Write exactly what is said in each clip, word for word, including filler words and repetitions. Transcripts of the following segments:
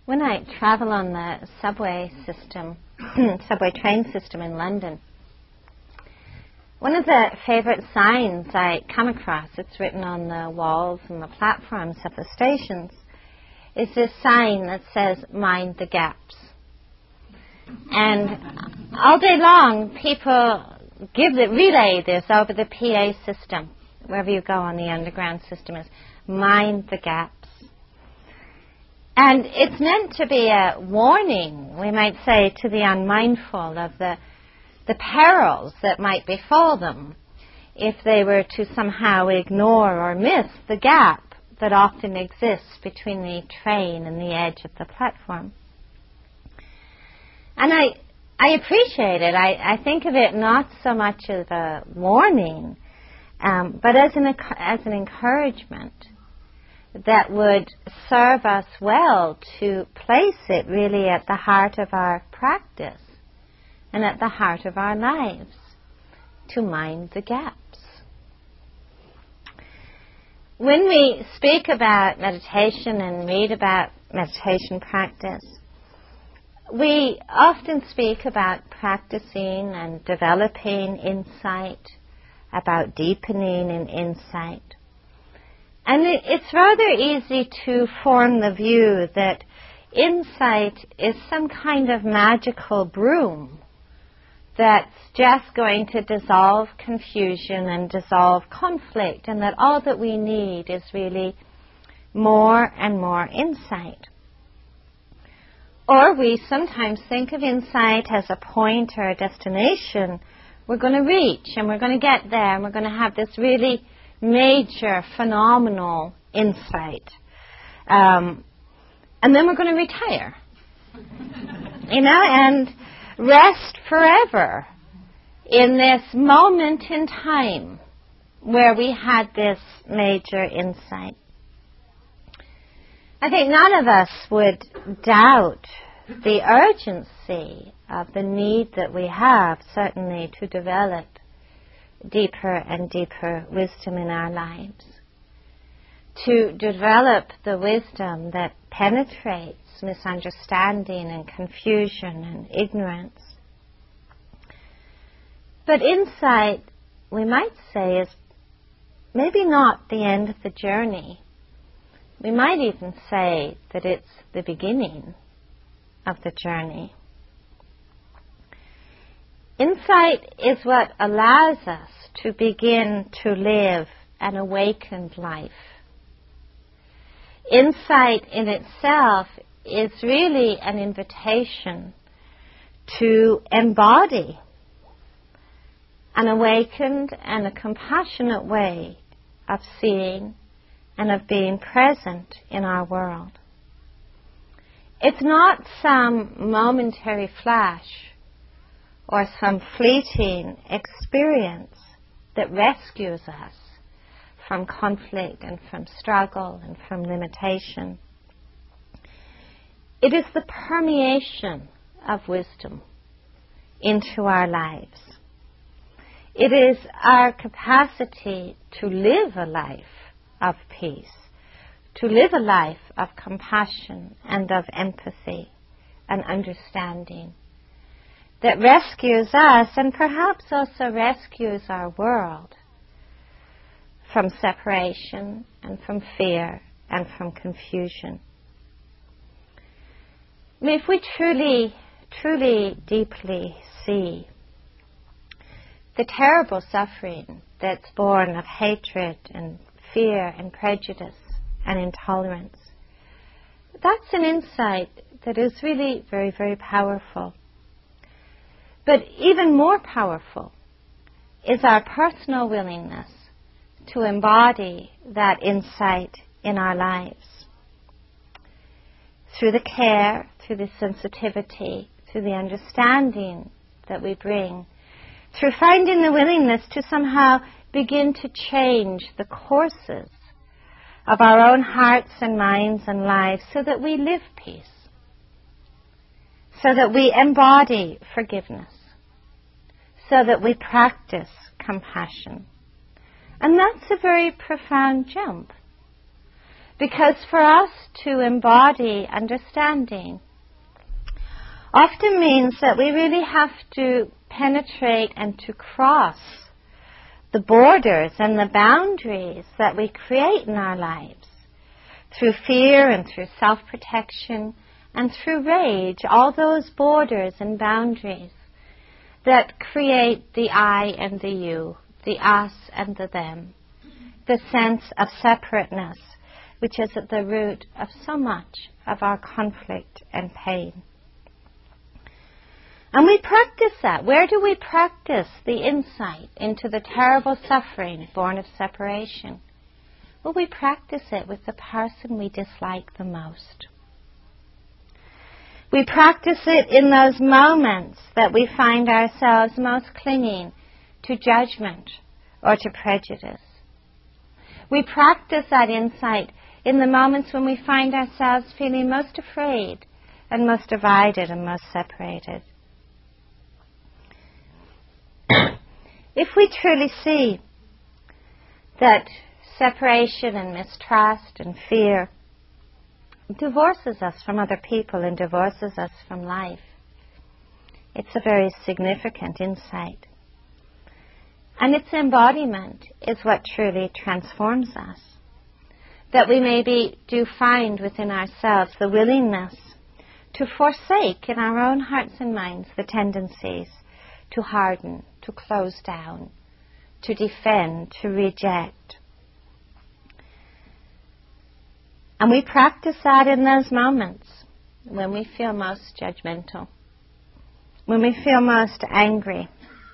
When I travel on the subway system, subway train system in London, one of the favorite signs I come across, it's written on the walls and the platforms of the stations, is this sign that says, "Mind the gaps." And all day long, people give the, relay this over the P A system, wherever you go on the underground system, is mind the gaps. And it's meant to be a warning, we might say, to the unmindful of the, the perils that might befall them if they were to somehow ignore or miss the gap that often exists between the train and the edge of the platform. And I, I appreciate it. I, I think of it not so much as a warning, um, but as an, as an encouragement that would serve us well to place it really at the heart of our practice and at the heart of our lives, to mind the gaps. When we speak about meditation and read about meditation practice, we often speak about practicing and developing insight, about deepening in insight. And it, it's rather easy to form the view that insight is some kind of magical broom that's just going to dissolve confusion and dissolve conflict, and that all that we need is really more and more insight. Or we sometimes think of insight as a point or a destination we're going to reach, and we're going to get there, and we're going to have this really major, phenomenal insight. Um, and then we're going to retire. You know, and rest forever in this moment in time where we had this major insight. I think none of us would doubt the urgency of the need that we have, certainly, to develop deeper and deeper wisdom in our lives, to develop the wisdom that penetrates misunderstanding and confusion and ignorance. But insight, we might say, is maybe not the end of the journey. We might even say that it's the beginning of the journey. Insight is what allows us to begin to live an awakened life. Insight in itself is really an invitation to embody an awakened and a compassionate way of seeing and of being present in our world. It's not some momentary flash or some fleeting experience that rescues us from conflict and from struggle and from limitation. It is the permeation of wisdom into our lives. It is our capacity to live a life of peace, to live a life of compassion and of empathy and understanding that rescues us and perhaps also rescues our world from separation and from fear and from confusion. I mean, if we truly, truly, deeply see the terrible suffering that's born of hatred and fear and prejudice and intolerance, that's an insight that is really very, very powerful. But even more powerful is our personal willingness to embody that insight in our lives. Through the care, through the sensitivity, through the understanding that we bring, through finding the willingness to somehow begin to change the courses of our own hearts and minds and lives so that we live peace, so that we embody forgiveness, so that we practice compassion. And that's a very profound jump, Because for us to embody understanding often means that we really have to penetrate and to cross the borders and the boundaries that we create in our lives through fear and through self-protection and through rage, all those borders and boundaries that create the I and the you, the us and the them, the sense of separateness, which is at the root of so much of our conflict and pain. And we practice that. Where do we practice the insight into the terrible suffering born of separation? Well, we practice it with the person we dislike the most. We practice it in those moments that we find ourselves most clinging to judgment or to prejudice. We practice that insight in the moments when we find ourselves feeling most afraid and most divided and most separated. If we truly see that separation and mistrust and fear divorces us from other people and divorces us from life, it's a very significant insight. And its embodiment is what truly transforms us. That we maybe do find within ourselves the willingness to forsake in our own hearts and minds the tendencies to harden, to close down, to defend, to reject. And we practice that in those moments when we feel most judgmental, when we feel most angry.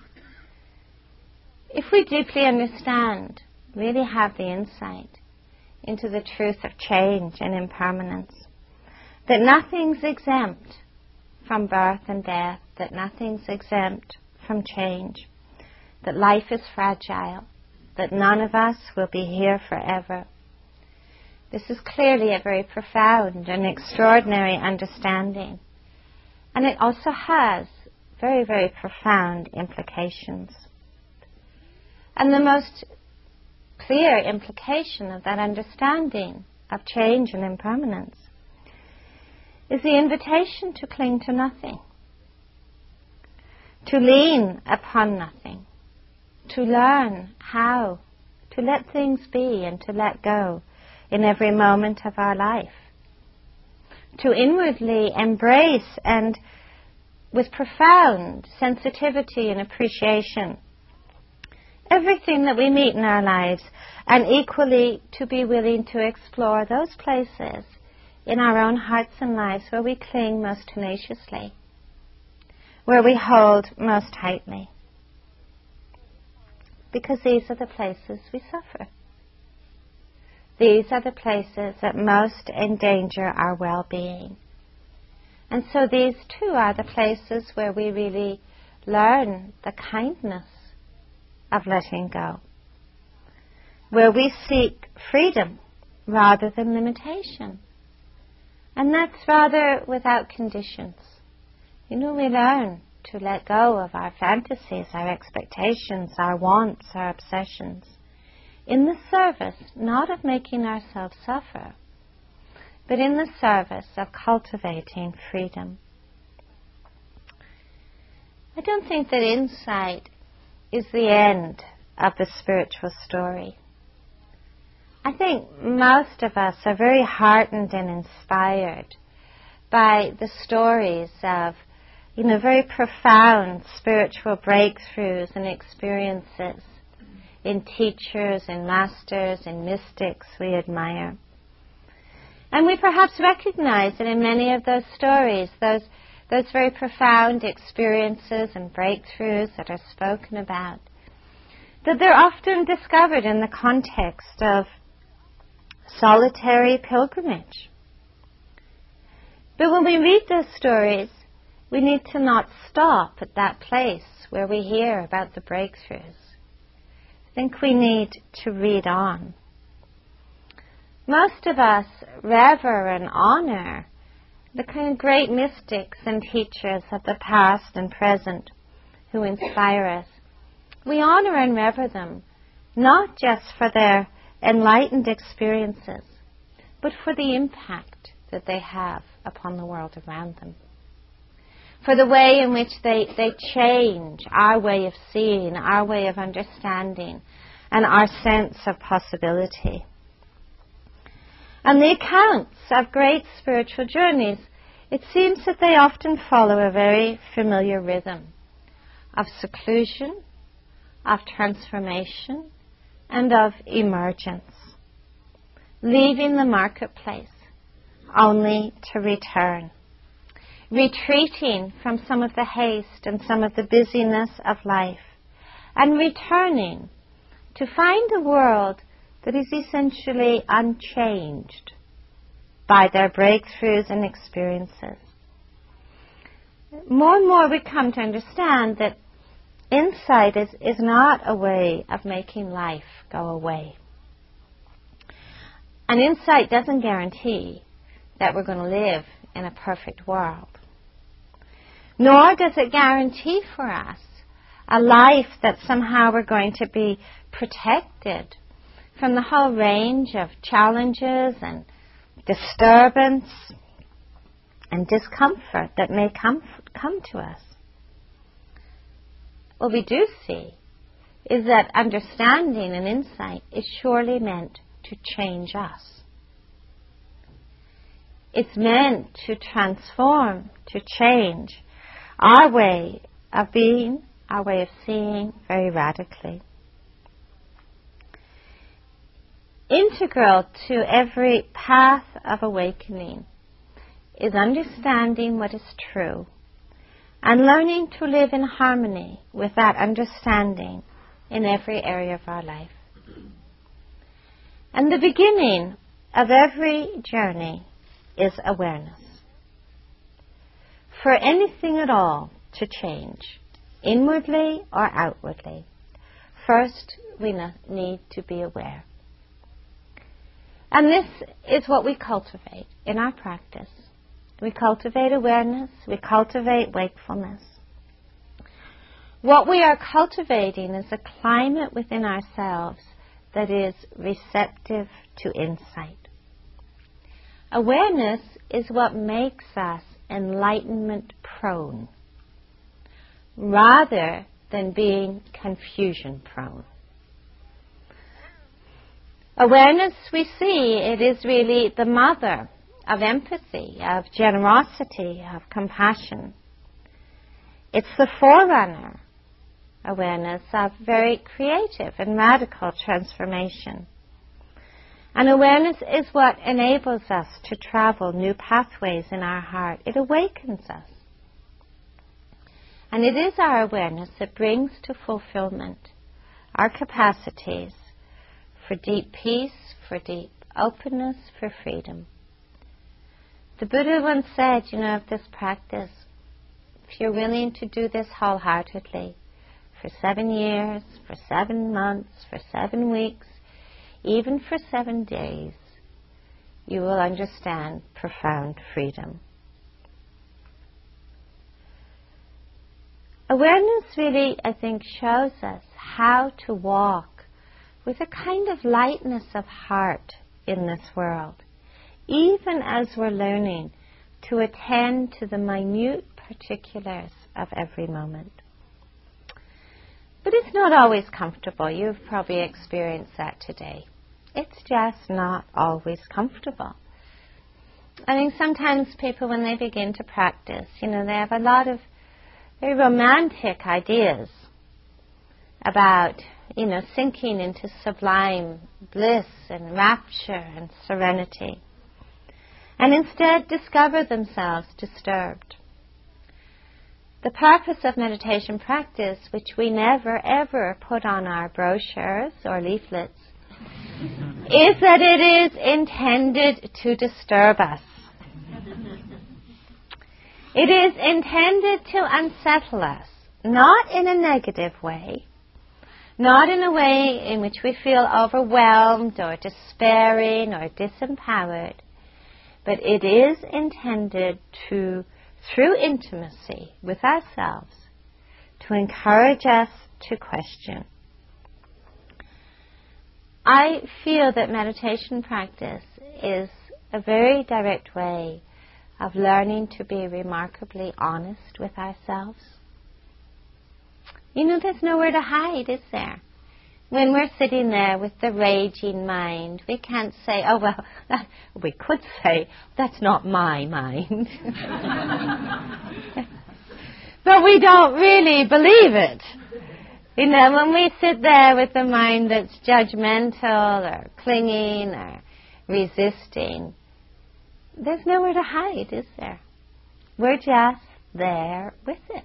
If we deeply understand, really have the insight into the truth of change and impermanence, that nothing's exempt from birth and death, that nothing's exempt from change, that life is fragile, that none of us will be here forever. This is clearly a very profound and extraordinary understanding. And it also has very, very profound implications. And the most clear implication of that understanding of change and impermanence is the invitation to cling to nothing, to lean upon nothing, to learn how to let things be and to let go in every moment of our life, to inwardly embrace and with profound sensitivity and appreciation everything that we meet in our lives, and equally to be willing to explore those places in our own hearts and lives where we cling most tenaciously, where we hold most tightly. Because these are the places we suffer. These are the places that most endanger our well-being. And so these too are the places where we really learn the kindness of letting go, where we seek freedom rather than limitation. And that's rather without conditions. You know, we learn to let go of our fantasies, our expectations, our wants, our obsessions, in the service not of making ourselves suffer, but in the service of cultivating freedom. I don't think that insight is the end of the spiritual story. I think most of us are very heartened and inspired by the stories of, you know, very profound spiritual breakthroughs and experiences in teachers and masters and mystics we admire. And we perhaps recognize that in many of those stories, those those very profound experiences and breakthroughs that are spoken about, that they're often discovered in the context of solitary pilgrimage. But when we read those stories, we need to not stop at that place where we hear about the breakthroughs. I think we need to read on. Most of us rever and honor the kind of great mystics and teachers of the past and present who inspire us. We honor and rever them, not just for their enlightened experiences, but for the impact that they have upon the world around them. For the way in which they, they change our way of seeing, our way of understanding, and our sense of possibility. And the accounts of great spiritual journeys, it seems that they often follow a very familiar rhythm of seclusion, of transformation, and of emergence, leaving the marketplace only to return, retreating from some of the haste and some of the busyness of life, and returning to find a world that is essentially unchanged by their breakthroughs and experiences. More and more we come to understand that insight is, is not a way of making life go away. And insight doesn't guarantee that we're going to live in a perfect world. Nor does it guarantee for us a life that somehow we're going to be protected from the whole range of challenges and disturbance and discomfort that may come, come to us. What we do see is that understanding and insight is surely meant to change us. It's meant to transform, to change our way of being, our way of seeing very radically. Integral to every path of awakening is understanding what is true and learning to live in harmony with that understanding in every area of our life. And the beginning of every journey is awareness. For anything at all to change, inwardly or outwardly, first we need to be aware. And this is what we cultivate in our practice. We cultivate awareness, we cultivate wakefulness. What we are cultivating is a climate within ourselves that is receptive to insight. Awareness is what makes us enlightenment prone, rather than being confusion prone. Awareness, we see, it is really the mother of empathy, of generosity, of compassion. It's the forerunner, awareness, of very creative and radical transformation. And awareness is what enables us to travel new pathways in our heart. It awakens us. And it is our awareness that brings to fulfillment our capacities for deep peace, for deep openness, for freedom. The Buddha once said, you know, of this practice, if you're willing to do this wholeheartedly, for seven years, for seven months, for seven weeks, even for seven days, you will understand profound freedom. Awareness really, I think, shows us how to walk with a kind of lightness of heart in this world, even as we're learning to attend to the minute particulars of every moment. But it's not always comfortable. You've probably experienced that today. It's just not always comfortable. I think sometimes people, when they begin to practice, you know, they have a lot of very romantic ideas about, you know, sinking into sublime bliss and rapture and serenity, and instead discover themselves disturbed. The purpose of meditation practice, which we never ever put on our brochures or leaflets, is that it is intended to disturb us. It is intended to unsettle us, not in a negative way, not in a way in which we feel overwhelmed or despairing or disempowered, but it is intended to, through intimacy with ourselves, to encourage us to question. I feel that meditation practice is a very direct way of learning to be remarkably honest with ourselves. You know, there's nowhere to hide, is there? When we're sitting there with the raging mind, we can't say, oh, well, that, we could say, that's not my mind. But we don't really believe it. You know, when we sit there with a mind that's judgmental or clinging or resisting, there's nowhere to hide, is there? We're just there with it.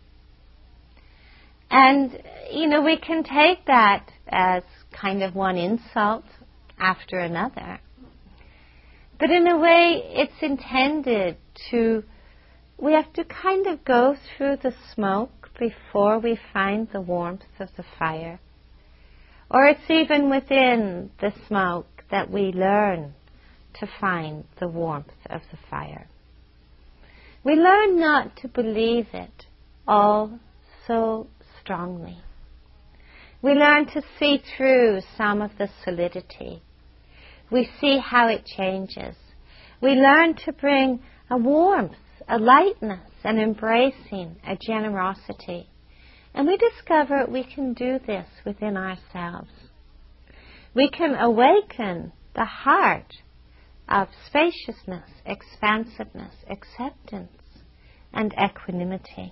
And, you know, we can take that as kind of one insult after another. But in a way, it's intended to, we have to kind of go through the smoke before we find the warmth of the fire. Or it's even within the smoke that we learn to find the warmth of the fire. We learn not to believe it all so strongly. We learn to see through some of the solidity. We see how it changes. We learn to bring a warmth, a lightness, an embracing, a generosity. And we discover we can do this within ourselves. We can awaken the heart of spaciousness, expansiveness, acceptance, and equanimity.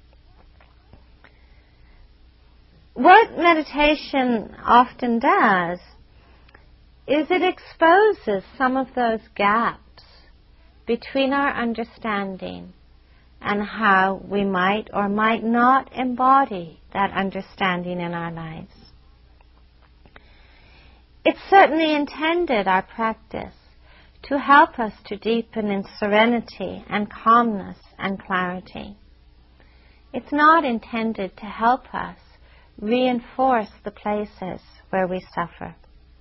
What meditation often does is it exposes some of those gaps between our understanding and how we might or might not embody that understanding in our lives. It's certainly intended, our practice, to help us to deepen in serenity and calmness and clarity. It's not intended to help us reinforce the places where we suffer.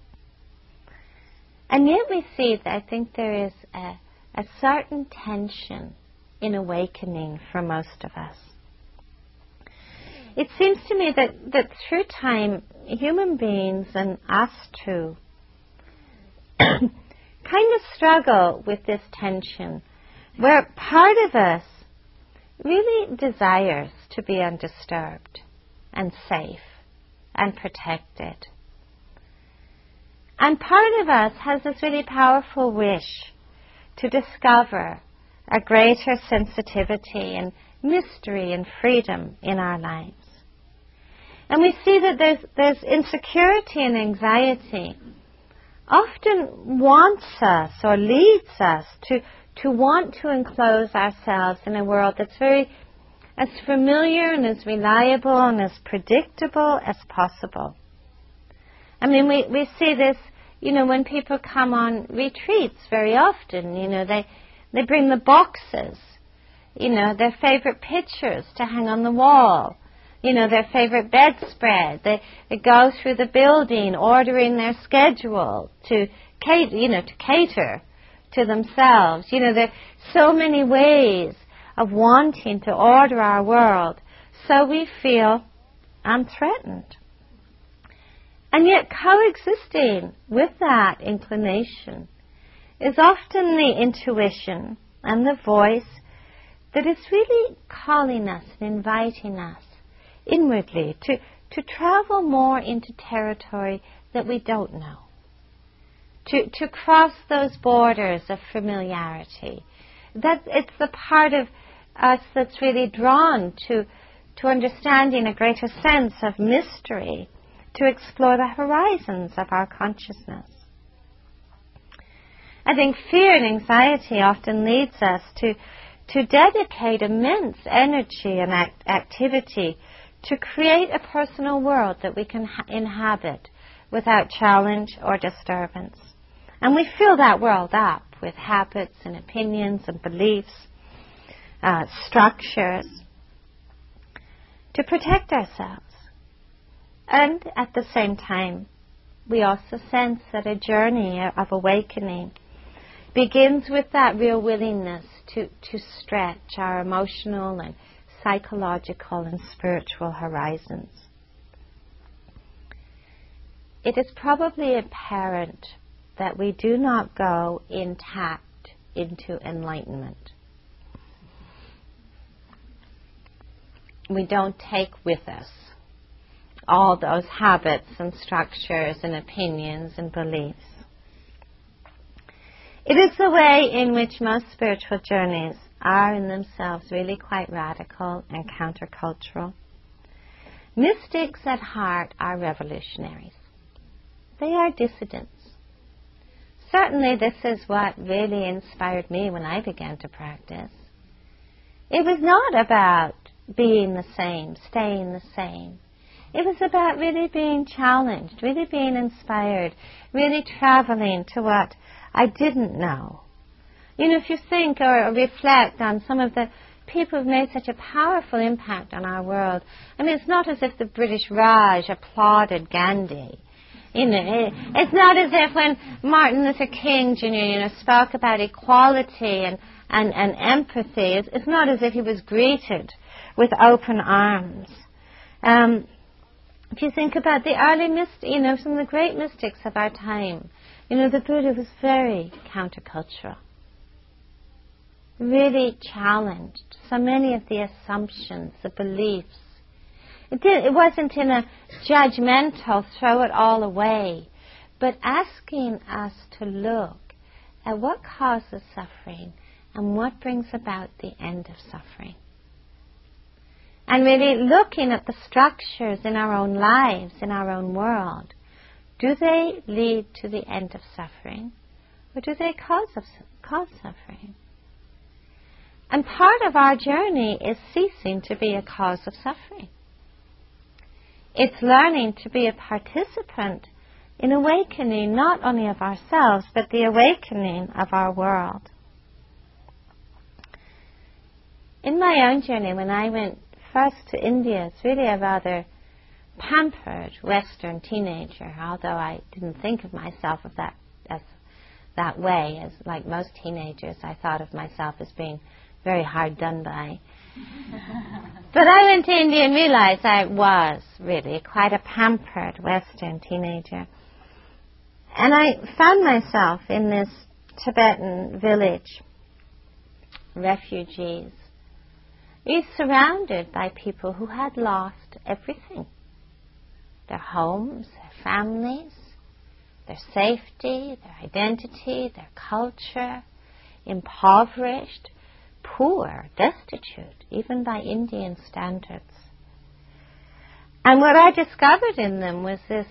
And yet we see that I think there is a, a certain tension in awakening for most of us. It seems to me that, that through time, human beings, and us too, kind of struggle with this tension, where part of us really desires to be undisturbed and safe and protected. And part of us has this really powerful wish to discover a greater sensitivity and mystery and freedom in our lives. And we see that there's, there's insecurity and anxiety often wants us or leads us to, to want to enclose ourselves in a world that's very as familiar and as reliable and as predictable as possible. I mean, we, we see this, you know, when people come on retreats very often, you know, they, they bring the boxes, you know, their favorite pictures to hang on the wall, you know, their favorite bedspread. They, they go through the building ordering their schedule to cater, you know, to cater to themselves. You know, there are so many ways of wanting to order our world so we feel unthreatened. And yet coexisting with that inclination is often the intuition and the voice that is really calling us and inviting us inwardly to, to travel more into territory that we don't know, to, to cross those borders of familiarity. That it's the part of us that's really drawn to, to understanding a greater sense of mystery, to explore the horizons of our consciousness. I think fear and anxiety often leads us to, to dedicate immense energy and act, activity to create a personal world that we can ha- inhabit without challenge or disturbance. And we fill that world up with habits and opinions and beliefs, uh, structures, to protect ourselves. And at the same time, we also sense that a journey of awakening begins with that real willingness to, to stretch our emotional and psychological and spiritual horizons. It is probably apparent that we do not go intact into enlightenment. We don't take with us all those habits and structures and opinions and beliefs. It is the way in which most spiritual journeys are in themselves really quite radical and countercultural. Mystics at heart are revolutionaries. They are dissidents. Certainly this is what really inspired me when I began to practice. It was not about being the same, staying the same. It was about really being challenged, really being inspired, really traveling to what I didn't know. You know, if you think or reflect on some of the people who've made such a powerful impact on our world, I mean, it's not as if the British Raj applauded Gandhi. You know, it, it's not as if when Martin Luther King Junior, you know, spoke about equality and, and, and empathy, it's, it's not as if he was greeted with open arms. Um, if you think about the early mystics, you know, some of the great mystics of our time, you know, the Buddha was very countercultural, really challenged so many of the assumptions, the beliefs. It, did, it wasn't in a judgmental, throw it all away, but asking us to look at what causes suffering and what brings about the end of suffering. And really looking at the structures in our own lives, in our own world. Do they lead to the end of suffering, or do they cause, of, cause suffering? And part of our journey is ceasing to be a cause of suffering. It's learning to be a participant in awakening not only of ourselves, but the awakening of our world. In my own journey, when I went first to India, it's really a rather pampered Western teenager, although I didn't think of myself of that as that way. As like most teenagers, I thought of myself as being very hard done by. But I went to India and realized I was really quite a pampered Western teenager. And I found myself in this Tibetan village, refugees, really surrounded by people who had lost everything. Their homes, their families, their safety, their identity, their culture, impoverished, poor, destitute, even by Indian standards. And what I discovered in them was this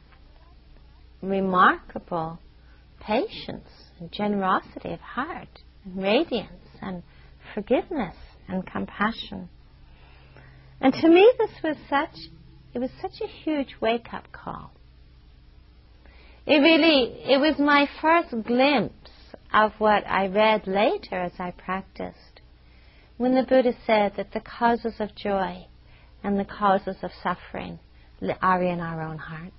remarkable patience and generosity of heart and radiance and forgiveness and compassion. And to me this was such, it was such a huge wake-up call. It really, it was my first glimpse of what I read later as I practiced, when the Buddha said that the causes of joy and the causes of suffering are in our own hearts.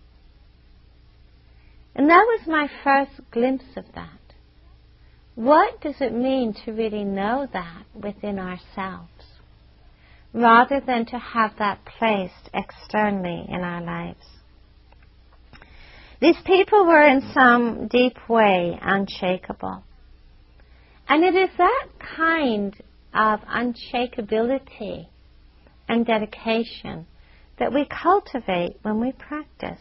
And that was my first glimpse of that. What does it mean to really know that within ourselves, rather than to have that placed externally in our lives? These people were in some deep way unshakable. And it is that kind of unshakability and dedication that we cultivate when we practice.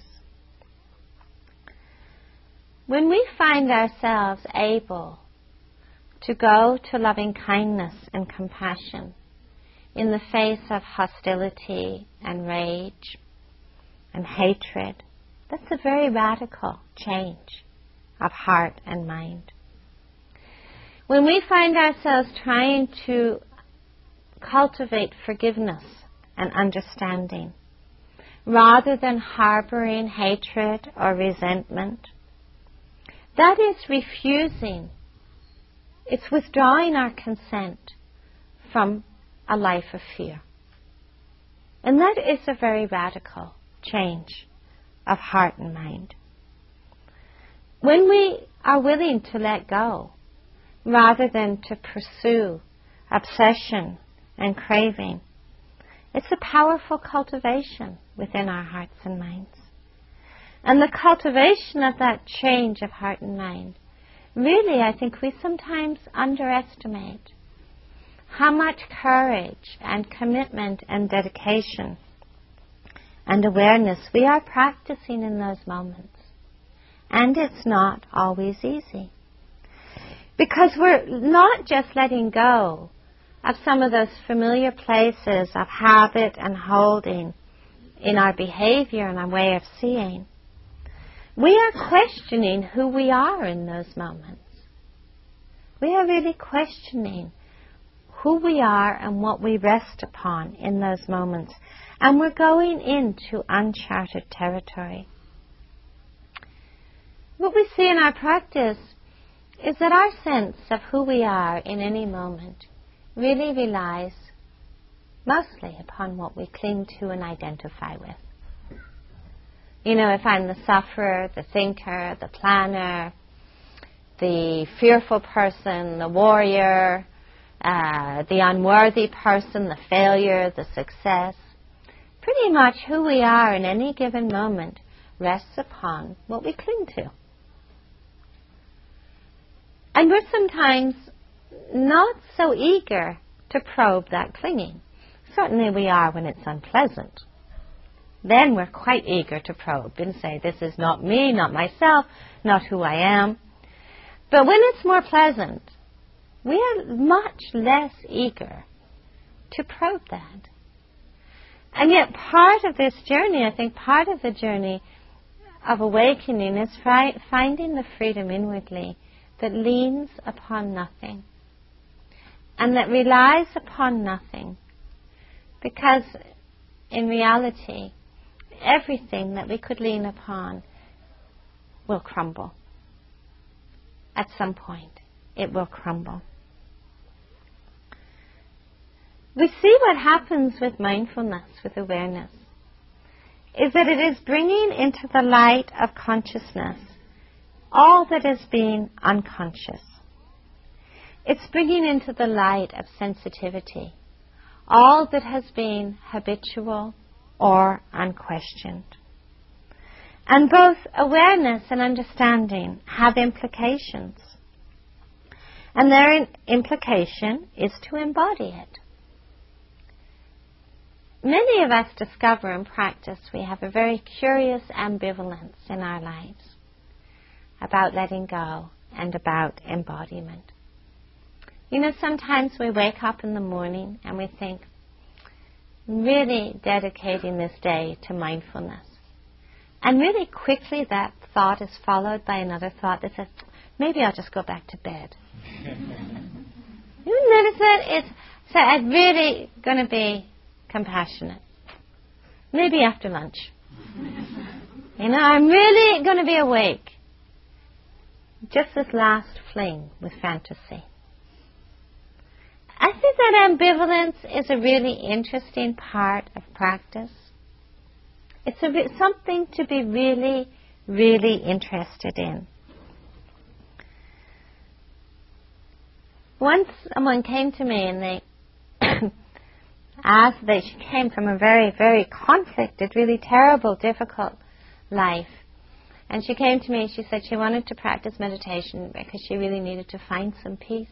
When we find ourselves able to go to loving kindness and compassion in the face of hostility and rage and hatred, that's a very radical change of heart and mind. When we find ourselves trying to cultivate forgiveness and understanding, rather than harboring hatred or resentment, that is refusing. It's withdrawing our consent from a life of fear. And that is a very radical change of heart and mind. When we are willing to let go, rather than to pursue obsession and craving, it's a powerful cultivation within our hearts and minds. And the cultivation of that change of heart and mind, really, I think we sometimes underestimate how much courage and commitment and dedication and awareness we are practicing in those moments. And it's not always easy. Because we're not just letting go of some of those familiar places of habit and holding in our behavior and our way of seeing. We are questioning who we are in those moments. We are really questioning who we are and what we rest upon in those moments. And we're going into uncharted territory. What we see in our practice is that our sense of who we are in any moment really relies mostly upon what we cling to and identify with. You know, if I'm the sufferer, the thinker, the planner, the fearful person, the warrior, uh, the unworthy person, the failure, the success, pretty much who we are in any given moment rests upon what we cling to. And we're sometimes not so eager to probe that clinging. Certainly we are when it's unpleasant. Then we're quite eager to probe and say, this is not me, not myself, not who I am. But when it's more pleasant, we are much less eager to probe that. And yet part of this journey, I think part of the journey of awakening is fi- finding the freedom inwardly that leans upon nothing and that relies upon nothing. Because in reality, everything that we could lean upon will crumble. At some point, it will crumble. We see what happens with mindfulness, with awareness, is that it is bringing into the light of consciousness all that has been unconscious. It's bringing into the light of sensitivity all that has been habitual or unquestioned. And both awareness and understanding have implications. And their implication is to embody it. Many of us discover in practice we have a very curious ambivalence in our lives about letting go and about embodiment. You know, sometimes we wake up in the morning and we think, really dedicating this day to mindfulness. And really quickly that thought is followed by another thought that says, maybe I'll just go back to bed. You notice that? It's, so I'm really going to be compassionate. Maybe after lunch. You know, I'm really going to be awake. Just this last fling with fantasy. I think that ambivalence is a really interesting part of practice. It's a re- something to be really, really interested in. Once someone came to me and they asked, that she came from a very, very conflicted, really terrible, difficult life. And she came to me and she said she wanted to practice meditation because she really needed to find some peace.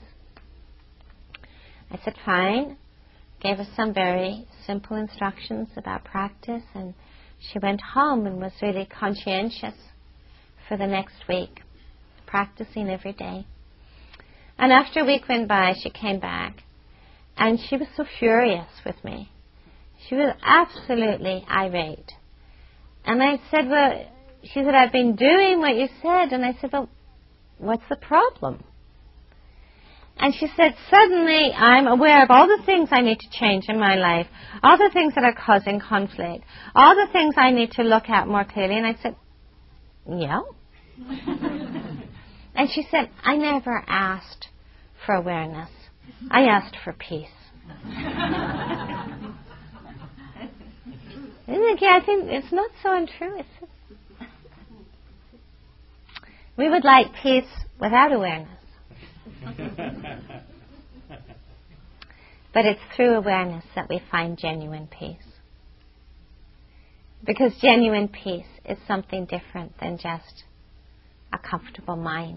I said, fine. Gave her some very simple instructions about practice, and she went home and was really conscientious for the next week, practicing every day. And after a week went by, she came back, and she was so furious with me. She was absolutely irate. And I said, well, she said, I've been doing what you said. And I said, well, what's the problem? And she said, suddenly I'm aware of all the things I need to change in my life, all the things that are causing conflict, all the things I need to look at more clearly. And I said, yeah. And she said, I never asked for awareness. I asked for peace. Isn't it? Yeah, I think it's not so untrue. It's just we would like peace without awareness. But it's through awareness that we find genuine peace. Because genuine peace is something different than just a comfortable mind.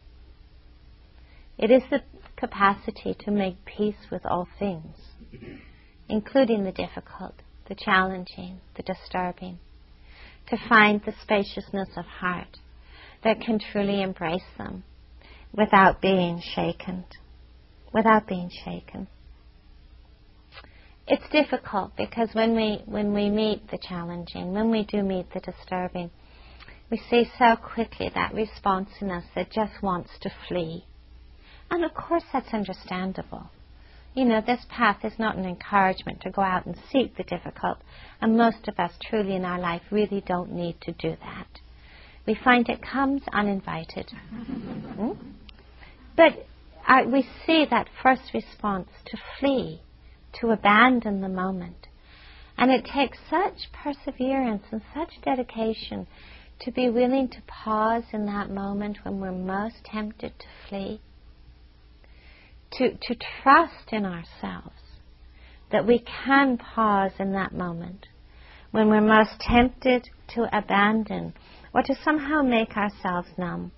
It is the capacity to make peace with all things, including the difficult, the challenging, the disturbing, to find the spaciousness of heart that can truly embrace them without being shaken, without being shaken. It's difficult because when we when we meet the challenging, when we do meet the disturbing, we see so quickly that response in us that just wants to flee. And of course that's understandable. You know, this path is not an encouragement to go out and seek the difficult, and most of us truly in our life really don't need to do that. We find it comes uninvited. mm? But uh, we see that first response to flee, to abandon the moment. And it takes such perseverance and such dedication to be willing to pause in that moment when we're most tempted to flee. To, to trust in ourselves that we can pause in that moment when we're most tempted to abandon or to somehow make ourselves numb.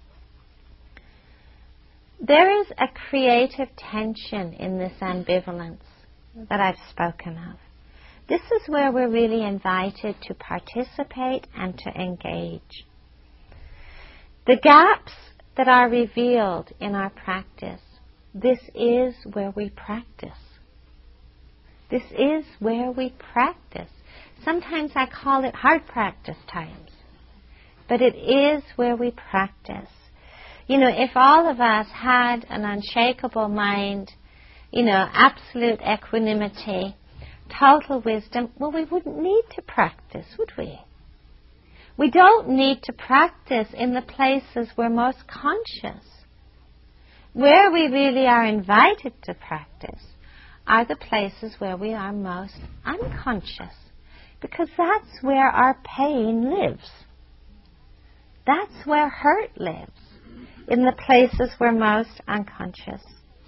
There is a creative tension in this ambivalence that I've spoken of. This is where we're really invited to participate and to engage. The gaps that are revealed in our practice, this is where we practice. This is where we practice. Sometimes I call it hard practice times. But it is where we practice. You know, if all of us had an unshakable mind, you know, absolute equanimity, total wisdom, well, we wouldn't need to practice, would we? We don't need to practice in the places we're most conscious. Where we really are invited to practice are the places where we are most unconscious, because that's where our pain lives. That's where hurt lives, in the places we're most unconscious.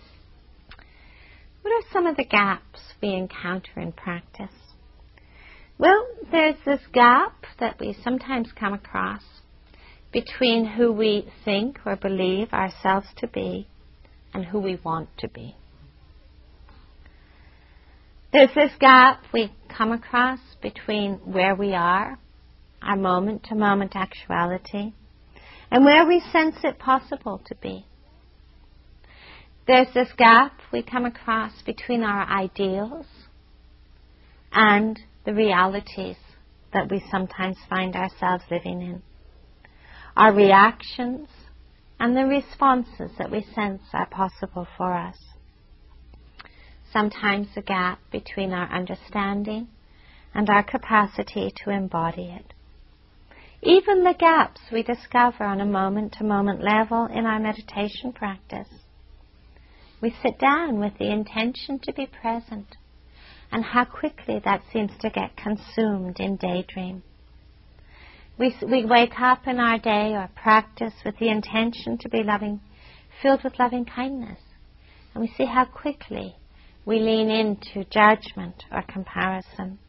What are some of the gaps we encounter in practice? Well, there's this gap that we sometimes come across between who we think or believe ourselves to be and who we want to be. There's this gap we come across between where we are, our moment-to-moment actuality, and where we sense it possible to be. There's this gap we come across between our ideals and the realities that we sometimes find ourselves living in. Our reactions and the responses that we sense are possible for us. Sometimes a gap between our understanding and our capacity to embody it. Even the gaps we discover on a moment-to-moment level in our meditation practice. We sit down with the intention to be present, and how quickly that seems to get consumed in daydream. We, we wake up in our day or practice with the intention to be loving, filled with loving kindness, and we see how quickly we lean into judgment or comparison.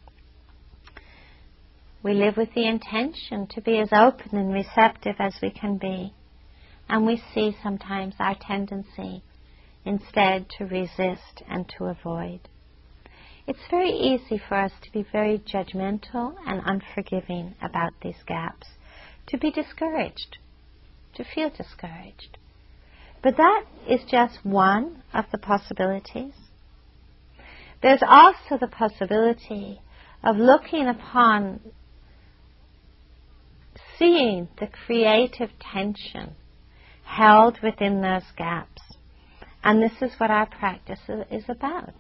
We live with the intention to be as open and receptive as we can be, and we see sometimes our tendency instead to resist and to avoid. It's very easy for us to be very judgmental and unforgiving about these gaps, to be discouraged, to feel discouraged. But that is just one of the possibilities. There's also the possibility of looking upon, seeing the creative tension held within those gaps. And this is what our practice is about.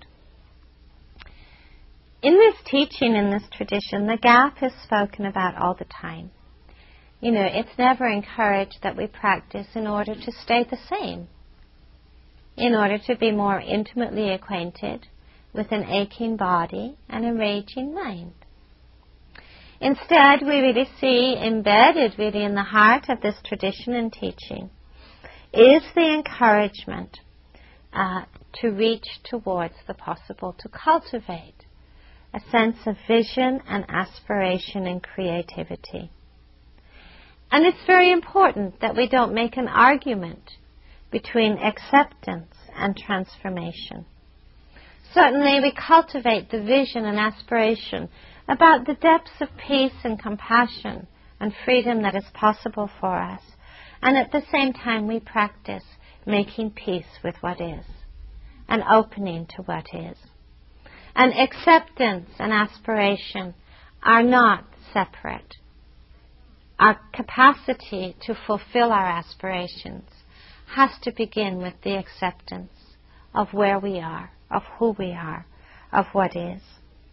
In this teaching, in this tradition, the gap is spoken about all the time. You know, it's never encouraged that we practice in order to stay the same, in order to be more intimately acquainted with an aching body and a raging mind. Instead, we really see embedded really in the heart of this tradition and teaching is the encouragement uh, to reach towards the possible, to cultivate a sense of vision and aspiration and creativity. And it's very important that we don't make an argument between acceptance and transformation. Certainly we cultivate the vision and aspiration about the depths of peace and compassion and freedom that is possible for us. And at the same time we practice making peace with what is and opening to what is. And acceptance and aspiration are not separate. Our capacity to fulfill our aspirations has to begin with the acceptance of where we are, of who we are, of what is.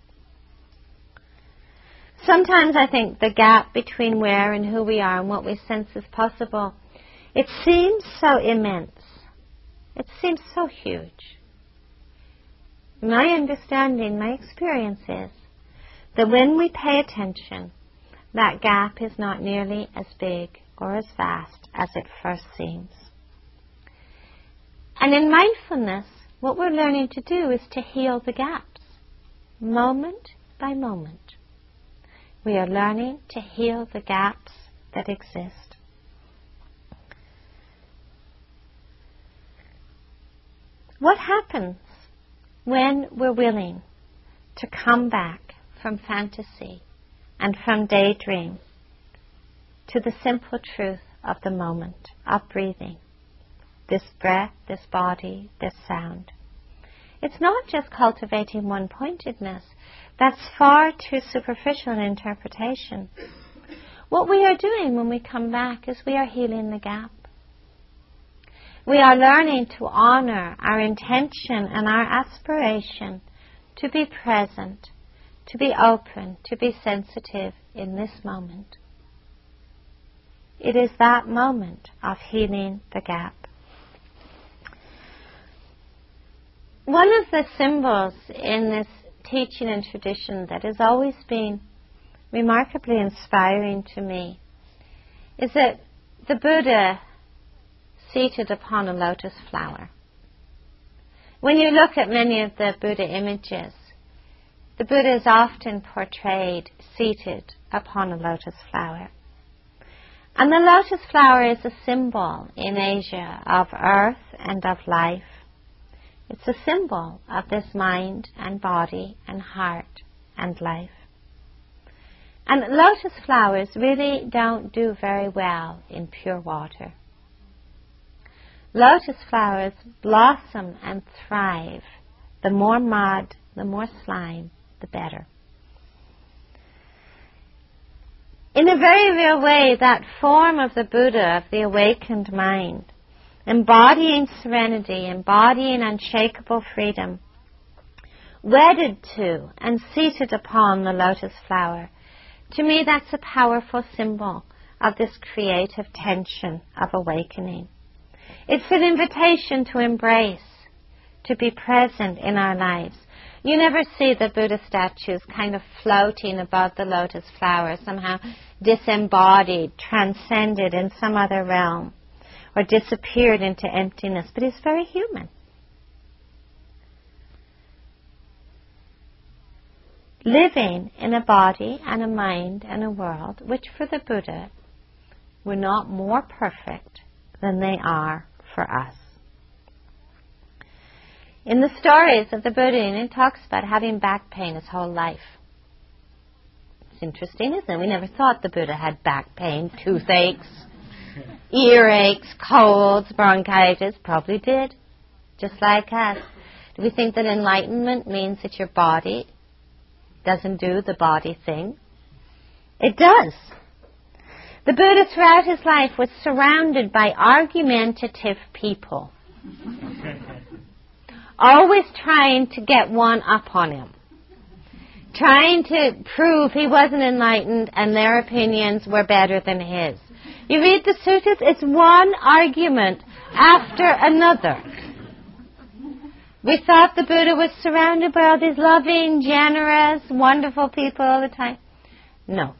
Sometimes I think the gap between where and who we are and what we sense is possible, it seems so immense. It seems so huge. My understanding, my experience is that when we pay attention, that gap is not nearly as big or as vast as it first seems. And in mindfulness, what we're learning to do is to heal the gaps, moment by moment. We are learning to heal the gaps that exist. What happens when we're willing to come back from fantasy and from daydream to the simple truth of the moment, of breathing, this breath, this body, this sound? It's not just cultivating one-pointedness. That's far too superficial an interpretation. What we are doing when we come back is we are healing the gap. We are learning to honor our intention and our aspiration to be present, to be open, to be sensitive in this moment. It is that moment of healing the gap. One of the symbols in this teaching and tradition that has always been remarkably inspiring to me is that the Buddha seated upon a lotus flower. When you look at many of the Buddha images, the Buddha is often portrayed seated upon a lotus flower. And the lotus flower is a symbol in Asia of earth and of life. It's a symbol of this mind and body and heart and life. And lotus flowers really don't do very well in pure water. Lotus flowers blossom and thrive. The more mud, the more slime, the better. In a very real way, that form of the Buddha, of the awakened mind, embodying serenity, embodying unshakable freedom, wedded to and seated upon the lotus flower, to me that's a powerful symbol of this creative tension of awakening. It's an invitation to embrace, to be present in our lives. You never see the Buddha statues kind of floating above the lotus flower, somehow disembodied, transcended in some other realm, or disappeared into emptiness, but he's very human. Living in a body and a mind and a world which for the Buddha were not more perfect than they are for us. In the stories of the Buddha, it talks about having back pain his whole life. It's interesting, isn't it? We never thought the Buddha had back pain, toothaches, earaches, colds, bronchitis. Probably did, just like us. Do we think that enlightenment means that your body doesn't do the body thing? It does. The Buddha throughout his life was surrounded by argumentative people, always trying to get one up on him, trying to prove he wasn't enlightened and their opinions were better than his. You read the suttas, it's one argument after another. We thought the Buddha was surrounded by all these loving, generous, wonderful people all the time. No.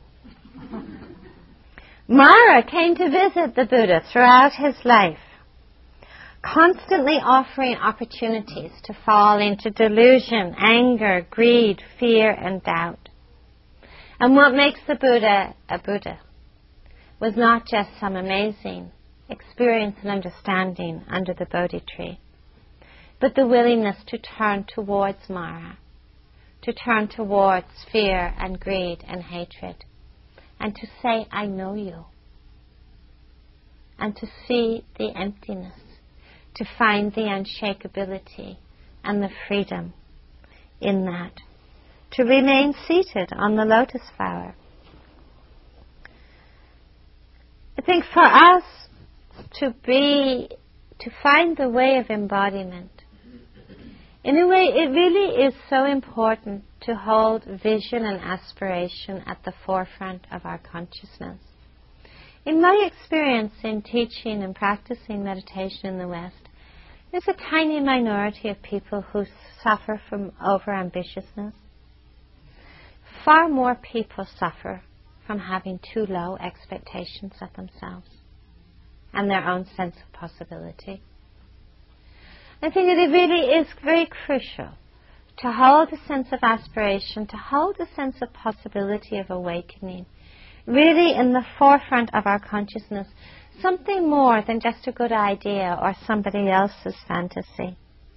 Mara came to visit the Buddha throughout his life, constantly offering opportunities to fall into delusion, anger, greed, fear, and doubt. And what makes the Buddha a Buddha was not just some amazing experience and understanding under the Bodhi tree, but the willingness to turn towards Mara, to turn towards fear and greed and hatred, and to say, I know you, and to see the emptiness, to find the unshakability and the freedom in that, to remain seated on the lotus flower. I think for us to be, to find the way of embodiment, in a way it really is so important to hold vision and aspiration at the forefront of our consciousness. In my experience in teaching and practicing meditation in the West, there's a tiny minority of people who suffer from overambitiousness. Far more people suffer from having too low expectations of themselves and their own sense of possibility. I think that it really is very crucial to hold a sense of aspiration, to hold a sense of possibility of awakening, really in the forefront of our consciousness, something more than just a good idea or somebody else's fantasy.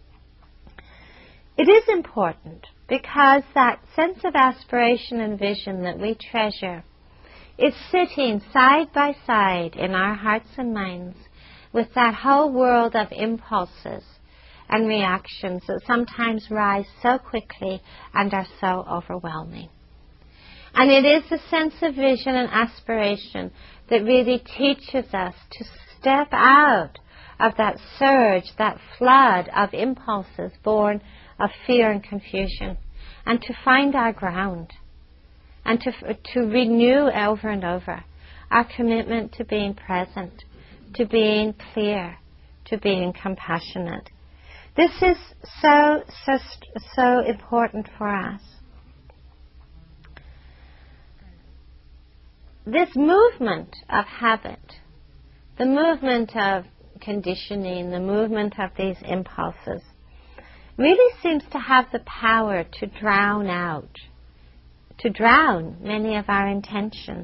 It is important because that sense of aspiration and vision that we treasure is sitting side by side in our hearts and minds with that whole world of impulses and reactions that sometimes rise so quickly and are so overwhelming. And it is the sense of vision and aspiration that really teaches us to step out of that surge, that flood of impulses born of fear and confusion, and to find our ground, and to, to renew over and over our commitment to being present, to being clear, to being compassionate. This is so, so, so important for us. This movement of habit, the movement of conditioning, the movement of these impulses, really seems to have the power to drown out, to drown many of our intentions.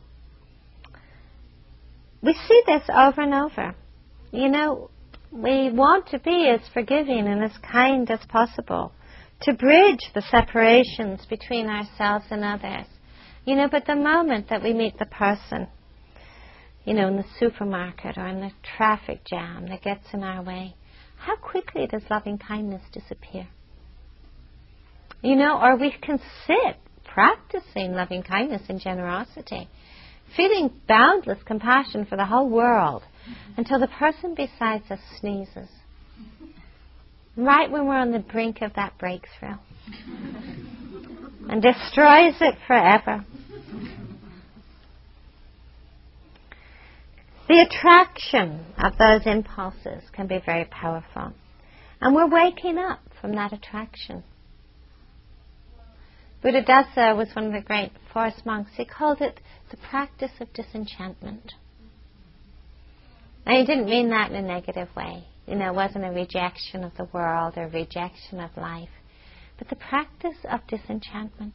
We see this over and over. You know, we want to be as forgiving and as kind as possible, to bridge the separations between ourselves and others. You know, but the moment that we meet the person, you know, in the supermarket or in the traffic jam that gets in our way, how quickly does loving kindness disappear? You know, or we can sit practicing loving kindness and generosity, feeling boundless compassion for the whole world, until the person beside us sneezes. Right when we're on the brink of that breakthrough. And destroys it forever. The attraction of those impulses can be very powerful. And we're waking up from that attraction. Buddhadasa was one of the great forest monks. He called it the practice of disenchantment. Now, he didn't mean that in a negative way. You know, it wasn't a rejection of the world or rejection of life, but the practice of disenchantment.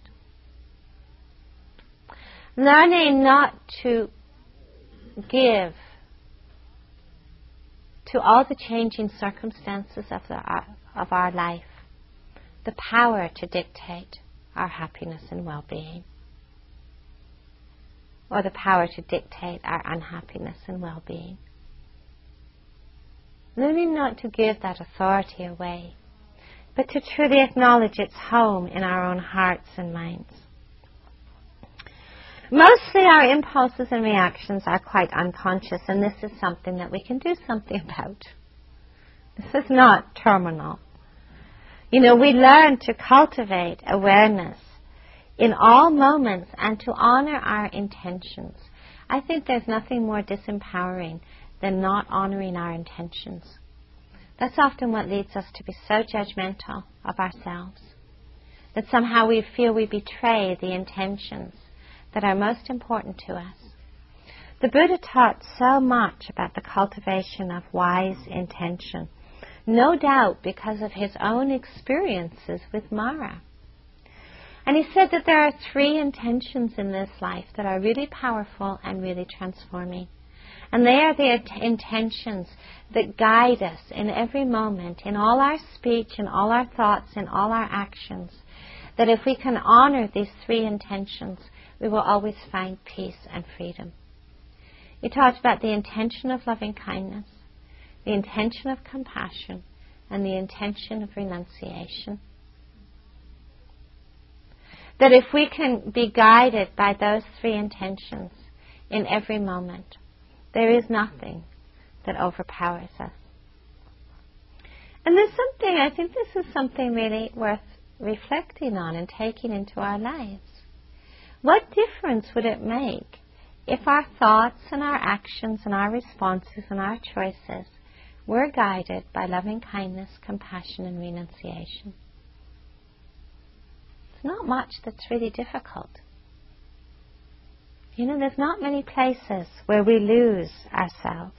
Learning not to give to all the changing circumstances of, the, of our life the power to dictate our happiness and well-being, or the power to dictate our unhappiness and well-being. Learning not to give that authority away, but to truly acknowledge its home in our own hearts and minds. Mostly our impulses and reactions are quite unconscious, and this is something that we can do something about. This is not terminal. You know, we learn to cultivate awareness in all moments and to honor our intentions. I think there's nothing more disempowering than not honoring our intentions. That's often what leads us to be so judgmental of ourselves, that somehow we feel we betray the intentions that are most important to us. The Buddha taught so much about the cultivation of wise intention, no doubt because of his own experiences with Mara. And he said that there are three intentions in this life that are really powerful and really transforming. And they are the intentions that guide us in every moment, in all our speech, in all our thoughts, in all our actions. That if we can honor these three intentions, we will always find peace and freedom. He talked about the intention of loving kindness, the intention of compassion, and the intention of renunciation. That if we can be guided by those three intentions in every moment, there is nothing that overpowers us. And there's something, I think this is something really worth reflecting on and taking into our lives. What difference would it make if our thoughts and our actions and our responses and our choices were guided by loving kindness, compassion, and renunciation? It's not much that's really difficult. You know, there's not many places where we lose ourselves.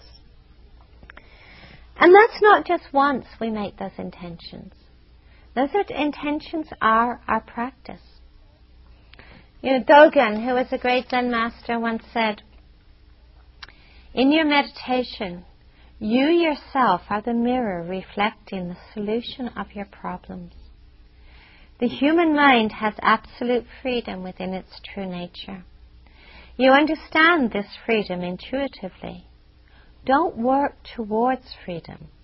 And that's not just once we make those intentions. Those are, intentions are our practice. You know, Dogen, who was a great Zen master, once said, in your meditation, you yourself are the mirror reflecting the solution of your problems. The human mind has absolute freedom within its true nature. You understand this freedom intuitively. Don't work towards freedom.